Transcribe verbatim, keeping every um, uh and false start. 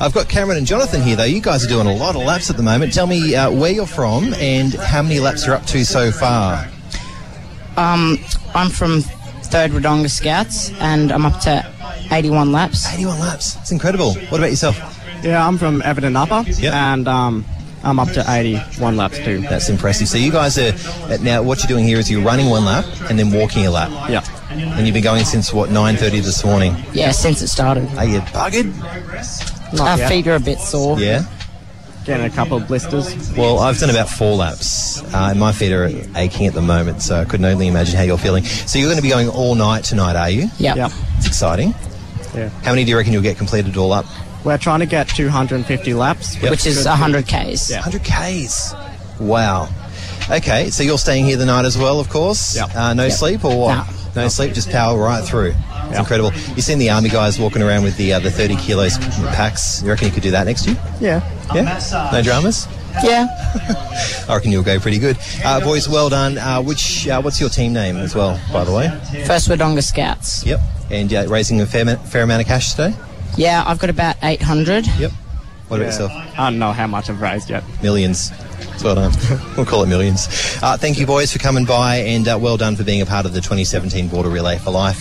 I've got Cameron and Jonathan here, though. You guys are doing a lot of laps at the moment. Tell me uh, where you're from and how many laps you're up to so far. Um, I'm from third Wodonga Scouts, and I'm up to eighty-one laps. eighty-one laps. It's incredible. What about yourself? Yeah, I'm from Everton Upper, Yep. and um, I'm up to eighty-one laps too. That's impressive. So you guys are, now what you're doing here is you're running one lap and then walking a lap. Yeah. And you've been going since, what, nine thirty this morning? Yeah, since it started. Are you buggered? Not Our yet. feet are a bit sore. Yeah? Getting a couple of blisters. Well, I've done about four laps, uh, and my feet are aching at the moment, so I couldn't only imagine how you're feeling. So you're going to be going all night tonight, are you? Yep. Yep. It's exciting. Yeah. How many do you reckon you'll get completed all up? We're trying to get two hundred fifty laps. Yep. Which is one hundred kays. Yeah. one hundred kays. Wow. Okay, so you're staying here the night as well, of course? Yep. Uh, no Yep. sleep or what? No. No sleep, just power right through. It's Yep. incredible. You've seen the army guys walking around with the uh, the thirty kilos packs. You reckon you could do that next year? Yeah. Yeah? No dramas? Yeah. I reckon you'll go pretty good. Uh, boys, well done. Uh, which uh, What's your team name as well, by the way? First Wodonga Scouts. Yep. And uh, raising a fair, ma- fair amount of cash today? Yeah, I've got about eight hundred. Yep. What about Yeah. yourself? I don't know how much I've raised yet. Millions. It's well done. We'll call it millions. Uh, thank you, boys, for coming by, and uh, well done for being a part of the twenty seventeen Border Relay for Life.